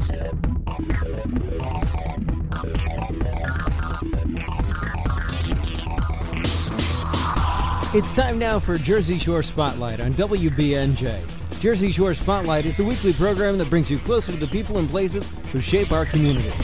It's time now for Jersey Shore Spotlight on WBNJ. Jersey Shore Spotlight is the weekly program that brings you closer to the people and places who shape our communities.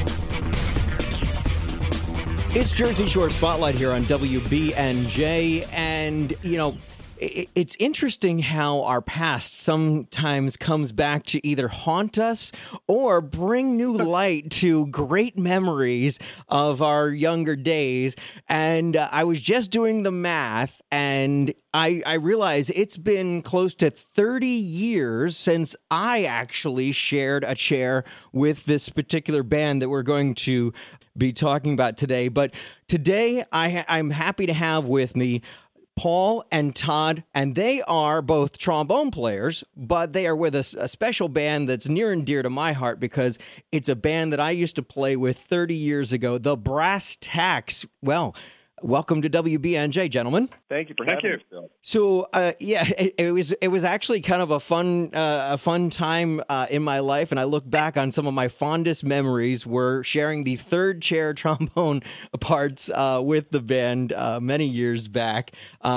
It's Jersey Shore Spotlight here on WBNJ, and, it's interesting how our past sometimes comes back to either haunt us or bring new light to great memories of our younger days. And I was just doing the math, and I realized it's been close to 30 years since I actually shared a chair with this particular band that we're going to be talking about today. But today I'm happy to have with me Paul and Todd, and they are both trombone players, but they are with a special band that's near and dear to my heart because it's a band that I used to play with 30 years ago, the Brass Tacks. Well, welcome to WBNJ, gentlemen. Thank you for having us, Bill. So, it was actually kind of a fun time in my life, and I look back on some of my fondest memories were sharing the third chair trombone parts with the band many years back.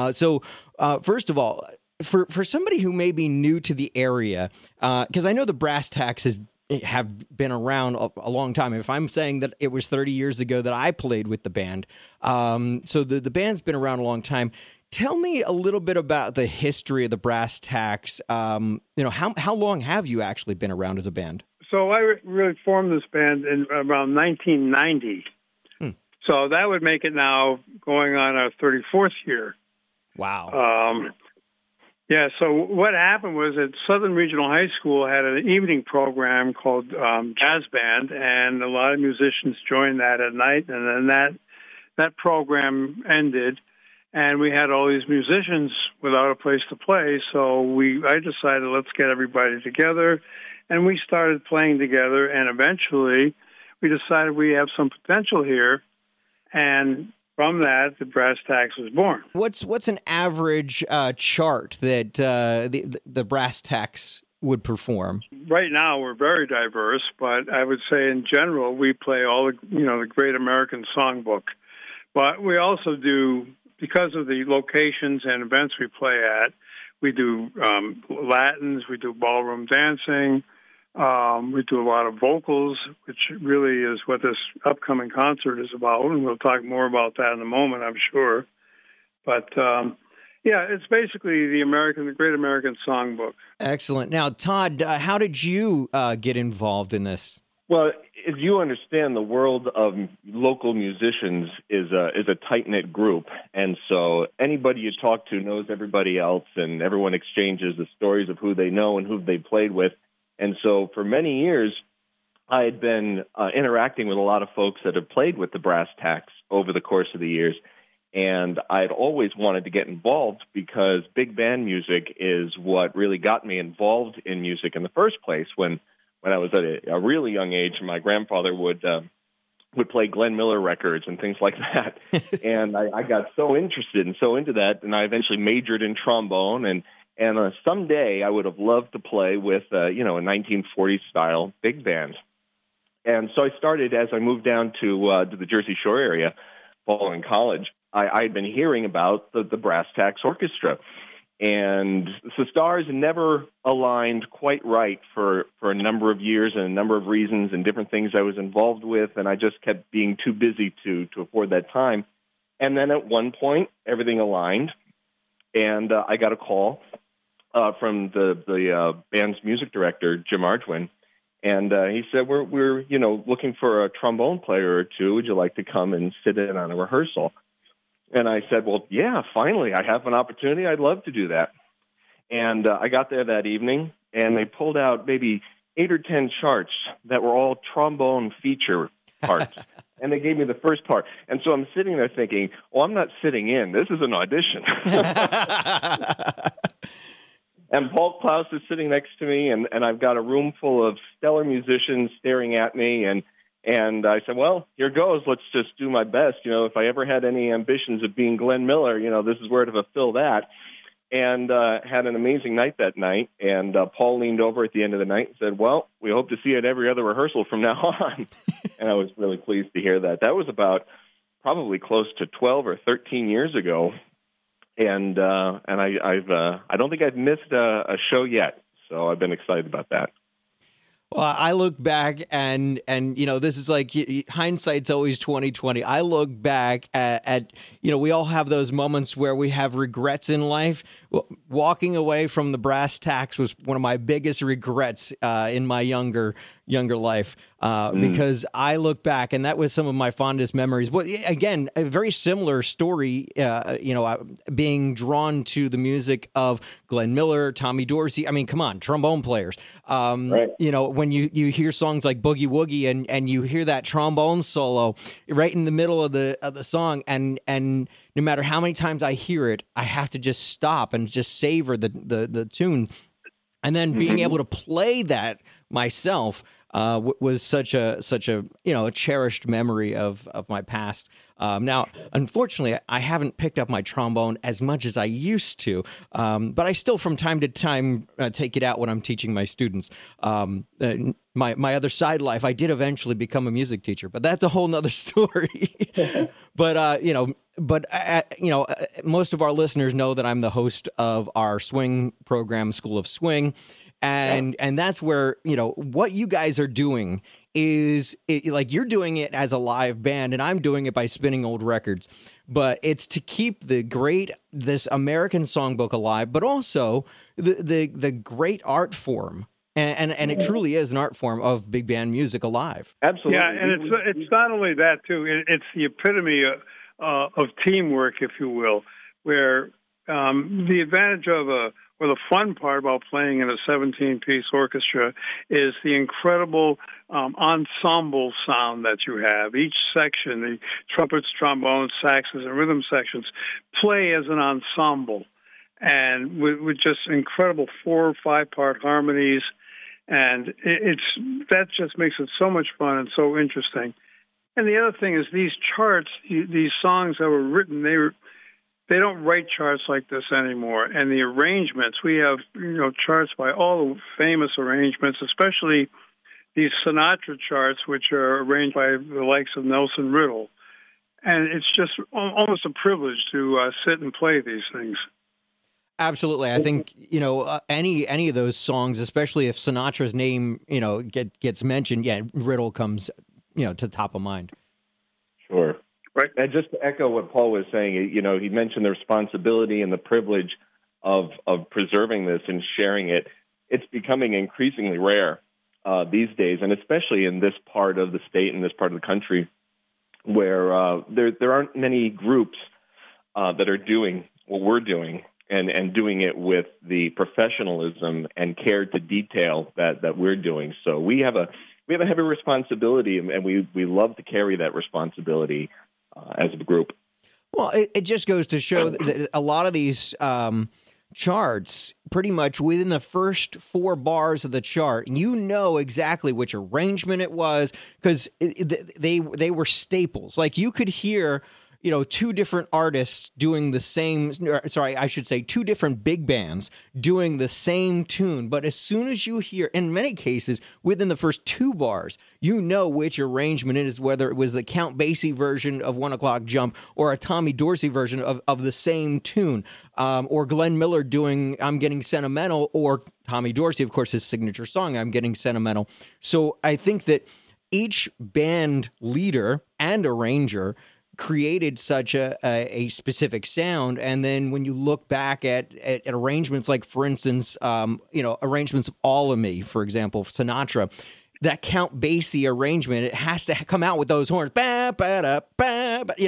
First of all, for somebody who may be new to the area, because I know the Brass Tacks have been around a long time. If I'm saying that it was 30 years ago that I played with the band, so the band's been around a long time. Tell me a little bit about the history of the Brass Tacks. How long have you actually been around as a band? So I really formed this band in around 1990. So that would make it now going on our 34th year. Wow. So what happened was that Southern Regional High School had an evening program called Jazz Band, and a lot of musicians joined that at night, and then that program ended, and we had all these musicians without a place to play, so I decided let's get everybody together, and we started playing together, and eventually we decided we have some potential here, and from that, the Brass Tacks was born. What's an average chart that the Brass Tacks would perform? Right now, we're very diverse, but I would say in general, we play all the Great American Songbook. But we also do, because of the locations and events we play at, we do Latins, we do ballroom dancing, we do a lot of vocals, which really is what this upcoming concert is about, and we'll talk more about that in a moment, I'm sure. But, it's basically the Great American Songbook. Excellent. Now, Todd, how did you get involved in this? Well, as you understand, the world of local musicians is a tight-knit group, and so anybody you talk to knows everybody else, and everyone exchanges the stories of who they know and who they played with. And so for many years, I had been interacting with a lot of folks that have played with the Brass Tacks over the course of the years. And I'd always wanted to get involved because big band music is what really got me involved in music in the first place. When I was at a really young age, my grandfather would play Glenn Miller records and things like that. And I got so interested and so into that, and I eventually majored in trombone. And someday I would have loved to play with, a 1940s style big band. And so I started as I moved down to the Jersey Shore area following college. I had been hearing about the Brass Tacks Orchestra. And the stars never aligned quite right for a number of years and a number of reasons and different things I was involved with. And I just kept being too busy to afford that time. And then at one point, everything aligned. And I got a call from the band's music director, Jim Argwin, and he said, "We're looking for a trombone player or two. Would you like to come and sit in on a rehearsal?" And I said, "Well, yeah, finally, I have an opportunity. I'd love to do that." And I got there that evening, and they pulled out maybe 8 or 10 charts that were all trombone feature parts. And they gave me the first part. And so I'm sitting there thinking, well, I'm not sitting in. This is an audition. And Paul Klaus is sitting next to me, and I've got a room full of stellar musicians staring at me. And I said, well, here goes. Let's just do my best. If I ever had any ambitions of being Glenn Miller, this is where to fulfill that. and had an amazing night that night. And Paul leaned over at the end of the night and said, "Well, we hope to see you at every other rehearsal from now on." And I was really pleased to hear that. That was about probably close to 12 or 13 years ago. And I don't think I've missed a show yet. So I've been excited about that. Well, I look back and this is like hindsight's always 20/20. I look back at we all have those moments where we have regrets in life. Walking away from the brass tacks was one of my biggest regrets in my younger life because I look back and that was some of my fondest memories. But again, a very similar story, being drawn to the music of Glenn Miller, Tommy Dorsey. I mean, come on, trombone players. Right. When you hear songs like Boogie Woogie and you hear that trombone solo right in the middle of the song, and no matter how many times I hear it, I have to just stop and just savor the tune. And then being able to play that myself was such a cherished memory of my past. Now, unfortunately, I haven't picked up my trombone as much as I used to, but I still from time to time take it out when I'm teaching my students. My other side life, I did eventually become a music teacher, but that's a whole nother story. But most of our listeners know that I'm the host of our swing program, School of Swing. And that's where, what you guys are doing is like you're doing it as a live band and I'm doing it by spinning old records. But it's to keep this American songbook alive, but also the great art form. And it truly is an art form of big band music alive. Absolutely. Yeah, and it's not only that, too. It's the epitome of teamwork, if you will, where the advantage of the fun part about playing in a 17-piece orchestra is the incredible ensemble sound that you have. Each section, the trumpets, trombones, saxes, and rhythm sections, play as an ensemble, and with just incredible 4- or 5-part harmonies. And that just makes it so much fun and so interesting. And the other thing is these charts, these songs that were written, they don't write charts like this anymore. And the arrangements, we have charts by all the famous arrangements, especially these Sinatra charts, which are arranged by the likes of Nelson Riddle. And it's just almost a privilege to sit and play these things. Absolutely. I think, any of those songs, especially if Sinatra's name, gets mentioned, Riddle comes, to top of mind. Sure. Right. And just to echo what Paul was saying, he mentioned the responsibility and the privilege of preserving this and sharing it. It's becoming increasingly rare these days, and especially in this part of the state and this part of the country where there aren't many groups that are doing what we're doing. And doing it with the professionalism and care to detail that we're doing. So we have a heavy responsibility, and we love to carry that responsibility as a group. Well, it just goes to show that a lot of these charts, pretty much within the first 4 bars of the chart, exactly which arrangement it was because they were staples. Like you could hear. 2 different artists doing the same, I should say 2 different big bands doing the same tune. But as soon as you hear, in many cases, within the first 2 bars, which arrangement it is, whether it was the Count Basie version of 1 O'Clock Jump or a Tommy Dorsey version of the same tune, or Glenn Miller doing I'm Getting Sentimental, or Tommy Dorsey, of course, his signature song, I'm Getting Sentimental. So I think that each band leader and arranger created such a specific sound, and then when you look back at arrangements like, for instance, arrangements of All of Me, for example, Sinatra, that Count Basie arrangement, it has to come out with those horns, but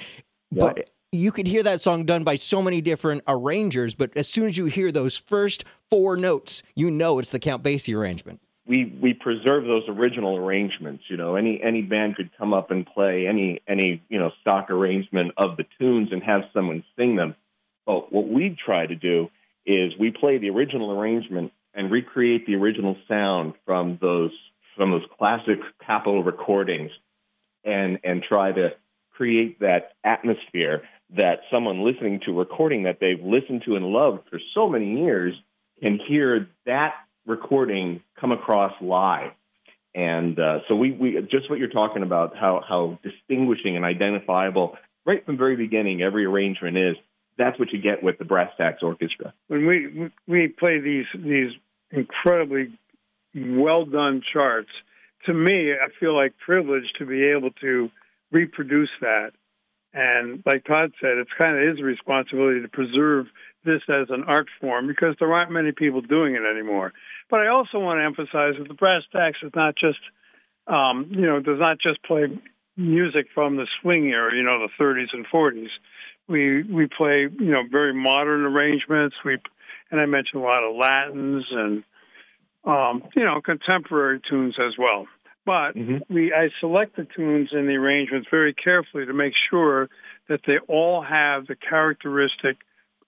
you could hear that song done by so many different arrangers, but as soon as you hear those first 4 notes, it's the Count Basie arrangement. We preserve those original arrangements. Any band could come up and play any stock arrangement of the tunes and have someone sing them. But what we try to do is we play the original arrangement and recreate the original sound from those classic Capitol recordings, and try to create that atmosphere that someone listening to a recording that they've listened to and loved for so many years can hear that recording come across live. And so we just what you're talking about, how distinguishing and identifiable right from the very beginning every arrangement is. That's what you get with the Brass Tacks Orchestra. When we play these incredibly well done charts, to me, I feel like privileged to be able to reproduce that. And like Todd said, it's kind of his responsibility to preserve this as an art form because there aren't many people doing it anymore. But I also want to emphasize that the Brass Tacks is not just, does not just play music from the swing era, the 30s and 40s. We play, very modern arrangements. And I mentioned a lot of Latins and, contemporary tunes as well. But I select the tunes and the arrangements very carefully to make sure that they all have the characteristic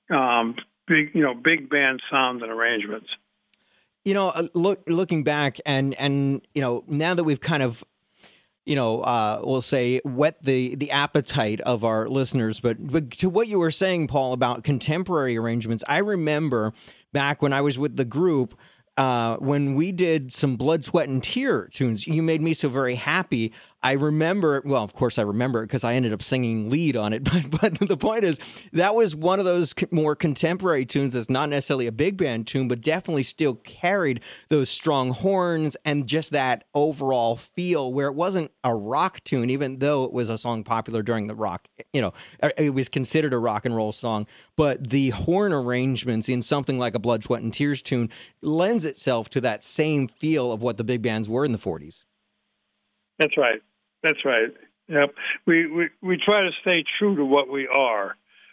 big band sound and arrangements. Looking back and now that we've kind of we'll say whet the appetite of our listeners, but to what you were saying, Paul, about contemporary arrangements, I remember back when I was with the group, when we did some Blood, Sweat, and Tear tunes, You Made Me So Very Happy. I remember, well, of course I remember it because I ended up singing lead on it. But the point is, that was one of those more contemporary tunes that's not necessarily a big band tune, but definitely still carried those strong horns and just that overall feel where it wasn't a rock tune, even though it was a song popular during the rock, it was considered a rock and roll song. But the horn arrangements in something like a Blood, Sweat, and Tears tune lends itself to that same feel of what the big bands were in the 40s. That's right. Yep. We try to stay true to what we are.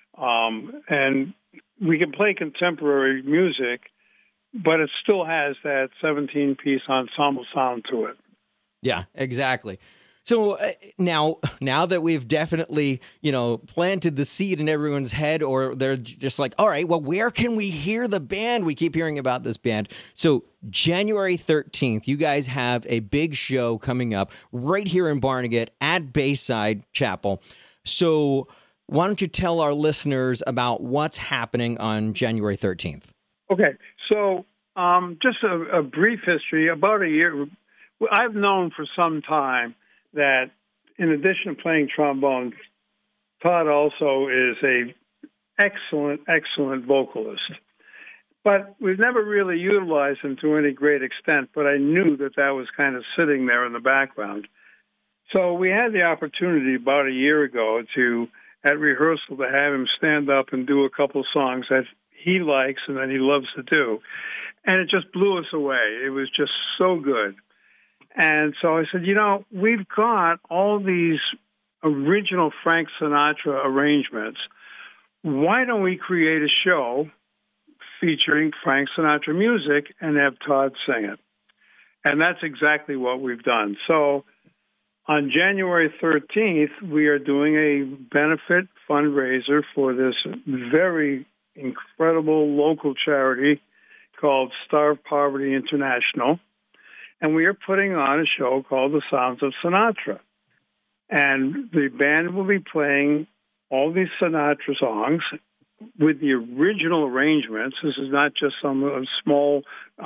And we can play contemporary music, but it still has that 17-piece ensemble sound to it. Yeah, exactly. So now that we've definitely, planted the seed in everyone's head, or they're just like, all right, well, where can we hear the band? We keep hearing about this band. So January 13th, you guys have a big show coming up right here in Barnegat at Bayside Chapel. So why don't you tell our listeners about what's happening on January 13th? Okay. So just a brief history. About a year, I've known for some time that in addition to playing trombone, Todd also is a excellent vocalist. But we've never really utilized him to any great extent, but I knew that was kind of sitting there in the background. So we had the opportunity about a year ago at rehearsal, to have him stand up and do a couple songs that he likes and that he loves to do. And it just blew us away. It was just so good. And so I said, we've got all these original Frank Sinatra arrangements. Why don't we create a show featuring Frank Sinatra music and have Todd sing it? And that's exactly what we've done. So on January 13th, we are doing a benefit fundraiser for this very incredible local charity called Starved Poverty International. And we are putting on a show called The Sounds of Sinatra. And the band will be playing all these Sinatra songs with the original arrangements. This is not just some small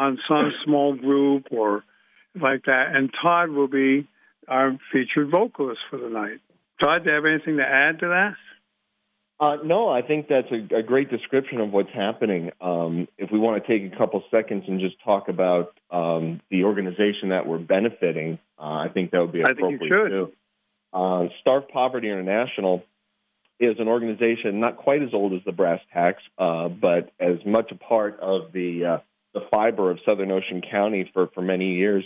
group or like that. And Todd will be our featured vocalist for the night. Todd, do you have anything to add to that? No, I think that's a great description of what's happening. If we want to take a couple seconds and just talk about the organization that we're benefiting, I think that would be appropriate. I think you should. Starved Poverty International is an organization not quite as old as the Brass Tacks, but as much a part of the fiber of Southern Ocean County for many years.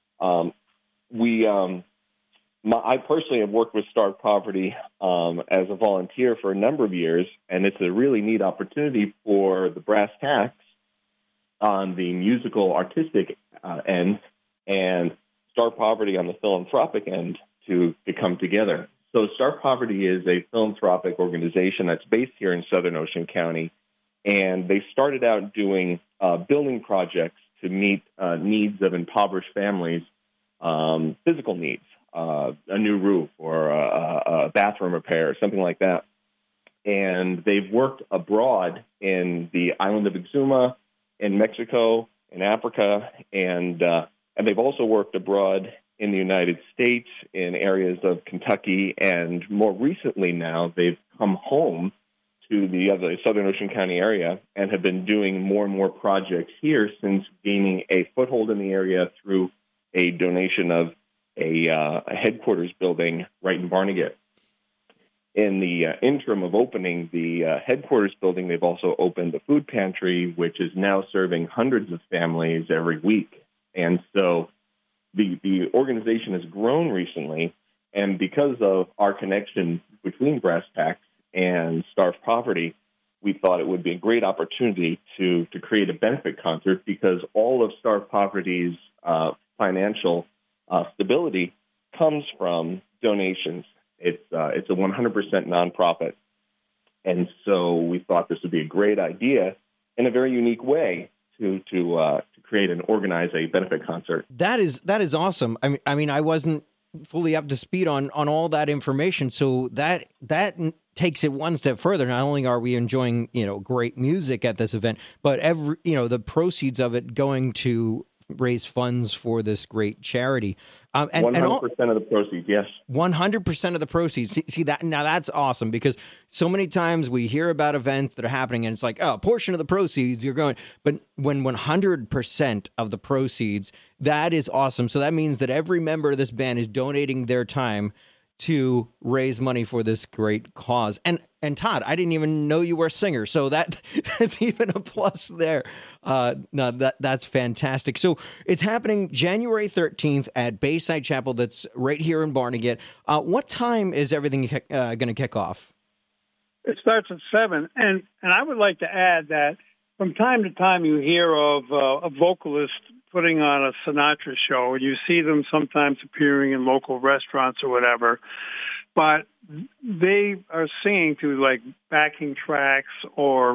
I personally have worked with Starved Poverty as a volunteer for a number of years, and it's a really neat opportunity for the Brass Tacks on the musical artistic end and Starved Poverty on the philanthropic end to come together. So Starved Poverty is a philanthropic organization that's based here in Southern Ocean County, and they started out doing building projects to meet needs of impoverished families, physical needs. A new roof or a bathroom repair, something like that. and they've worked abroad in the island of Exuma, in Mexico, in Africa, and they've also worked abroad in the United States, in areas of Kentucky, and more recently now they've come home to the Southern Ocean County area and have been doing more and more projects here since gaining a foothold in the area through a donation of a headquarters building right in Barnegat. In the interim of opening the headquarters building, they've also opened a food pantry, which is now serving hundreds of families every week. And so the organization has grown recently, and because of our connection between Brass Tacks and Starved Poverty, we thought it would be a great opportunity to create a benefit concert, because all of Starved Poverty's financial stability comes from donations. It's a 100% nonprofit, and so we thought this would be a great idea in a very unique way to create and organize a benefit concert. That is awesome. I mean, I wasn't fully up to speed on all that information, so that takes it one step further. Not only are we enjoying great music at this event, but the proceeds of it going to raise funds for this great charity. 100% of the proceeds, yes. 100% of the proceeds. See that now? That's awesome, because so many times we hear about events that are happening, and it's like, oh, a portion of the proceeds you're going. But when 100% of the proceeds, that is awesome. So that means that every member of this band is donating their time to raise money for this great cause. And Todd, I didn't even know you were a singer, so that's even a plus there. No, that's fantastic. So it's happening January 13th at Bayside Chapel. That's right here in Barnegat. What time is everything going to kick off? It starts at 7, and I would like to add that from time to time you hear of a vocalist putting on a Sinatra show, and you see them sometimes appearing in local restaurants or whatever, but they are singing to like backing tracks, or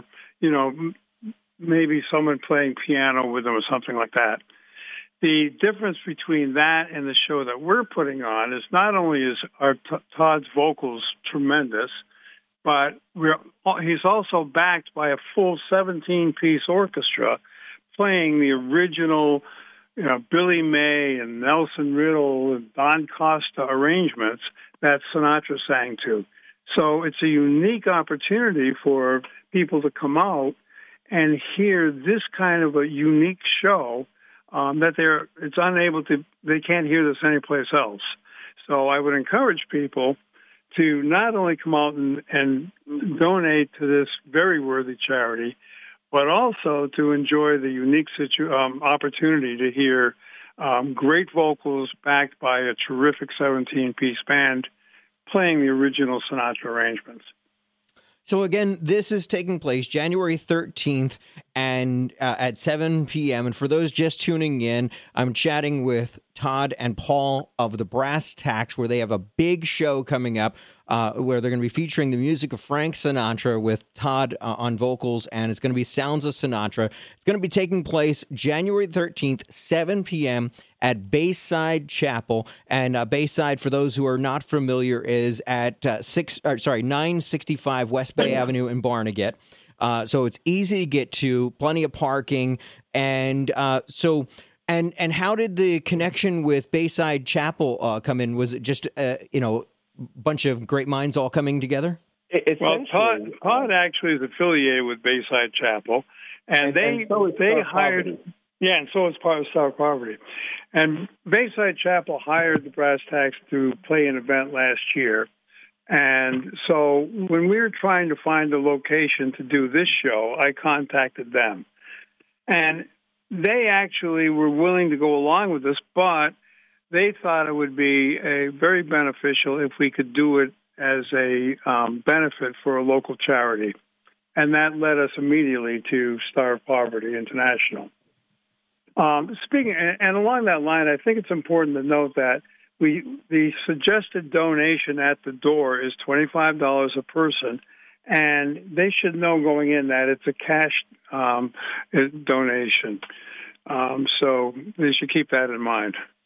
maybe someone playing piano with them or something like that. The difference between that and the show that we're putting on is not only is Todd's vocals tremendous, but he's also backed by a full 17-piece orchestra playing the original, Billy May and Nelson Riddle and Don Costa arrangements that Sinatra sang to. So it's a unique opportunity for people to come out and hear this kind of a unique show that they can't hear this anyplace else. So I would encourage people to not only come out and donate to this very worthy charity, but also to enjoy the unique opportunity to hear great vocals backed by a terrific 17-piece band playing the original Sinatra arrangements. So again, this is taking place January 13th and at 7 p.m. And for those just tuning in, I'm chatting with Todd and Paul of the Brass Tacks, where they have a big show coming up where they're going to be featuring the music of Frank Sinatra with Todd on vocals, and it's going to be Sounds of Sinatra. It's going to be taking place January 13th, 7 p.m. at Bayside Chapel. And Bayside, for those who are not familiar, is at 965 West Bay Avenue in Barnegat. So it's easy to get to, plenty of parking. And so how did the connection with Bayside Chapel come in? Was it just, bunch of great minds all coming together? Well, Todd actually is affiliated with Bayside Chapel, and they hired. Yeah, and so is part of Starved Poverty. And Bayside Chapel hired the Brass Tacks to play an event last year. And so when we were trying to find a location to do this show, I contacted them. And they actually were willing to go along with this, but they thought it would be very beneficial if we could do it as a benefit for a local charity. And that led us immediately to Starved Poverty International. Speaking, and along that line, I think it's important to note that the suggested donation at the door is $25 a person, and they should know going in that it's a cash donation. So they should keep that in mind.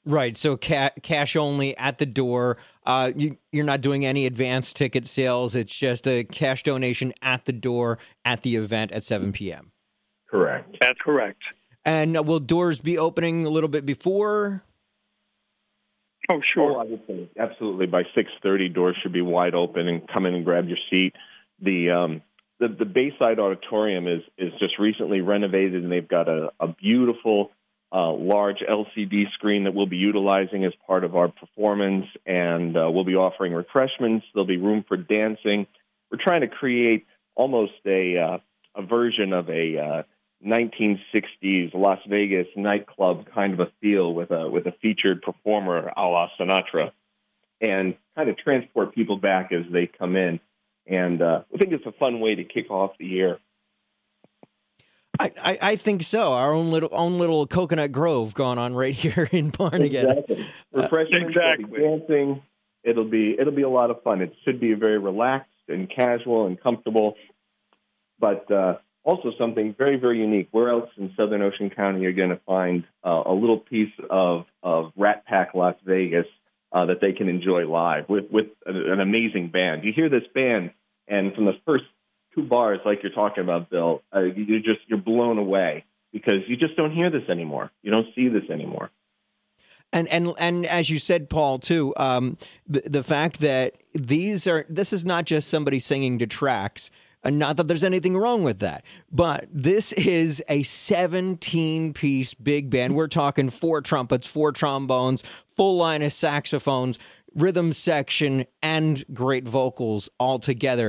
Right. So cash only at the door. You're not doing any advanced ticket sales. It's just a cash donation at the door at the event at 7 p.m. Correct. That's correct. And will doors be opening a little bit before? Oh, sure. I would say absolutely. By 6:30, doors should be wide open, and come in and grab your seat. The Bayside Auditorium is just recently renovated, and they've got a beautiful large LCD screen that we'll be utilizing as part of our performance, and we'll be offering refreshments. There'll be room for dancing. We're trying to create almost a version of a 1960s Las Vegas nightclub kind of a feel with a featured performer a la Sinatra, and kind of transport people back as they come in. And I think it's a fun way to kick off the year. I think so. Our own little Coconut Grove going on right here in Barnegat. Exactly. Refreshments, Exactly. Dancing. It'll be a lot of fun. It should be very relaxed and casual and comfortable, but also something very, very unique. Where else in Southern Ocean County are you going to find a little piece of Rat Pack Las Vegas that they can enjoy live with an amazing band? You hear this band, and from the first two bars, like you're talking about, Bill, you're blown away because you just don't hear this anymore. You don't see this anymore. And as you said, Paul, too, the fact that this is not just somebody singing to tracks, and not that there's anything wrong with that, but this is a 17-piece big band. We're talking 4 trumpets, 4 trombones, full line of saxophones, rhythm section, and great vocals all together.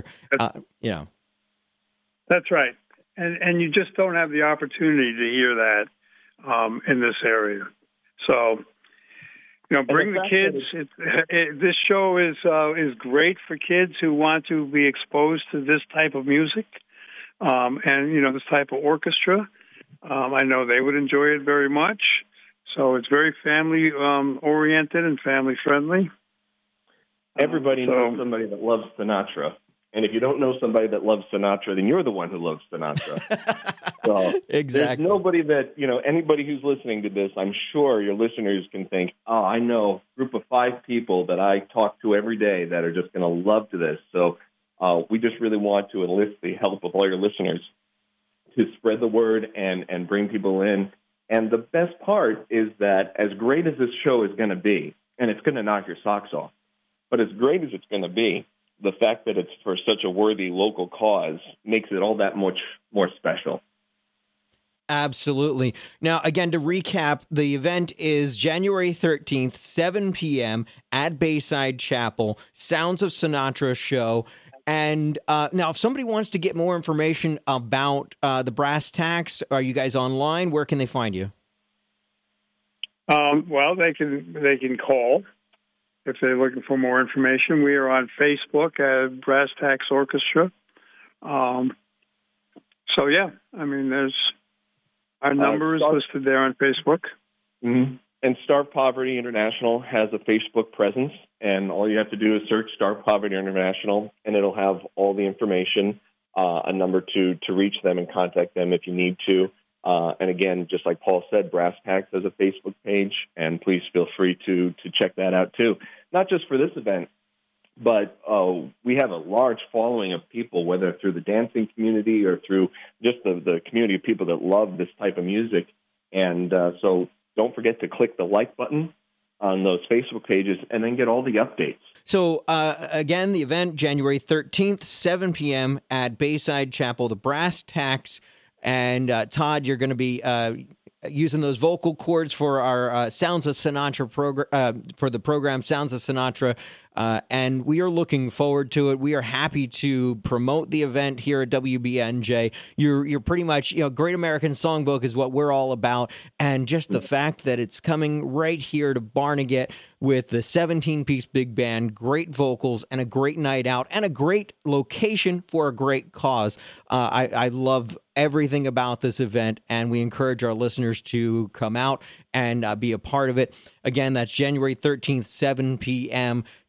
That's right. And you just don't have the opportunity to hear that in this area. So, bring the kids. This show is great for kids who want to be exposed to this type of music and, this type of orchestra. I know they would enjoy it very much. So it's very family oriented and family friendly. Everybody knows somebody that loves Sinatra. And if you don't know somebody that loves Sinatra, then you're the one who loves Sinatra. So exactly. There's nobody that, anybody who's listening to this, I'm sure your listeners can think, oh, I know a group of 5 people that I talk to every day that are just going to love to this. So we just really want to enlist the help of all your listeners to spread the word and bring people in. And the best part is that as great as this show is going to be, and it's going to knock your socks off, but as great as it's going to be, the fact that it's for such a worthy local cause makes it all that much more special. Absolutely. Now, again, to recap, the event is January 13th, 7 p.m. at Bayside Chapel, Sounds of Sinatra show. And now, if somebody wants to get more information about the Brass Tacks, are you guys online? Where can they find you? Well, they can call if they're looking for more information. We are on Facebook at Brass Tacks Orchestra. So, yeah, there's our number is listed there on Facebook. Mm-hmm. And Starve Poverty International has a Facebook presence, and all you have to do is search Starve Poverty International, and it'll have all the information, a number to reach them and contact them if you need to. And again, just like Paul said, Brass Tacks has a Facebook page, and please feel free to check that out too. Not just for this event, but we have a large following of people, whether through the dancing community or through just the community of people that love this type of music. And so don't forget to click the like button on those Facebook pages and then get all the updates. So, again, the event, January 13th, 7 p.m. at Bayside Chapel, the Brass Tacks. And Todd, you're going to be using those vocal cords for our Sounds of Sinatra program, for the program Sounds of Sinatra. And we are looking forward to it. We are happy to promote the event here at WBNJ. You're pretty much, Great American Songbook is what we're all about. And just the fact that it's coming right here to Barnegat with the 17-piece big band, great vocals, and a great night out, and a great location for a great cause. I love everything about this event, and we encourage our listeners to come out and be a part of it. Again, that's January 13th, 7 p.m.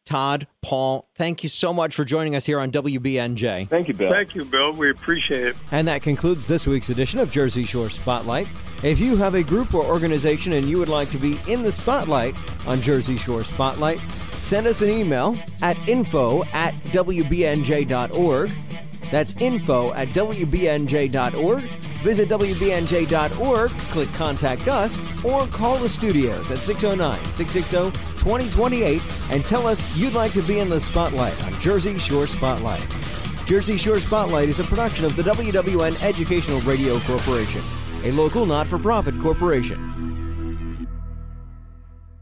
Todd, Paul, thank you so much for joining us here on WBNJ. Thank you, Bill. Thank you, Bill. We appreciate it. And that concludes this week's edition of Jersey Shore Spotlight. If you have a group or organization and you would like to be in the spotlight on Jersey Shore Spotlight, send us an email at info@wbnj.org. That's info@wbnj.org. Visit WBNJ.org, click Contact Us, or call the studios at 609-660-2028 and tell us you'd like to be in the spotlight on Jersey Shore Spotlight. Jersey Shore Spotlight is a production of the WWN Educational Radio Corporation, a local not-for-profit corporation.